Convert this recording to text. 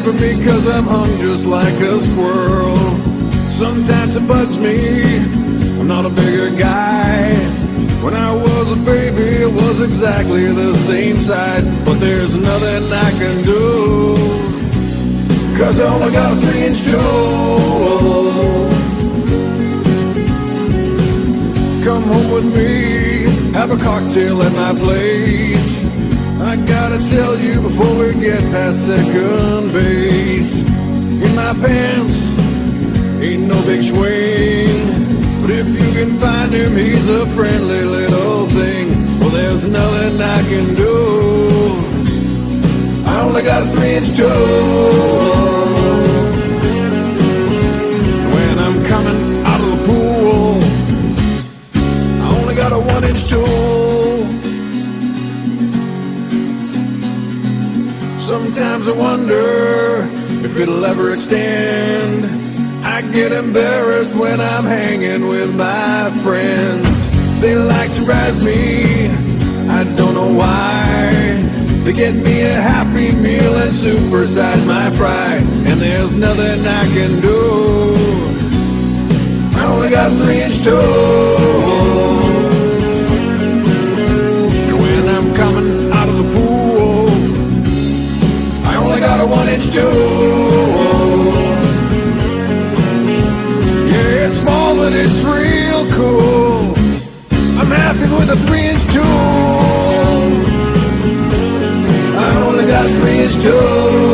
for me 'cause I'm hung just like a squirrel. Sometimes it bugs me, I'm not a bigger guy. When I was a baby, it was exactly the same size. But there's nothing I can do, 'cause I only got a 3-inch toe. Come home with me, have a cocktail at my place. I gotta tell you before we get past second base. In my pants, ain't no big swing, but if you can find him, he's a friendly little thing. Well, there's nothing I can do, I only got a 3-inch toe. When I'm coming out of the pool, I only got a 1-inch toe. Sometimes I wonder if it'll ever extend. I get embarrassed when I'm hanging with my friends. They like to razz me, I don't know why. They get me a Happy Meal and supersize my fry, and there's nothing I can do, I only got a 3-inch toe. When I'm coming out of the pool, I only got a 1-inch toe. But it's real cool, I'm happy with a 3-inch toe. I only got a 3-inch toe.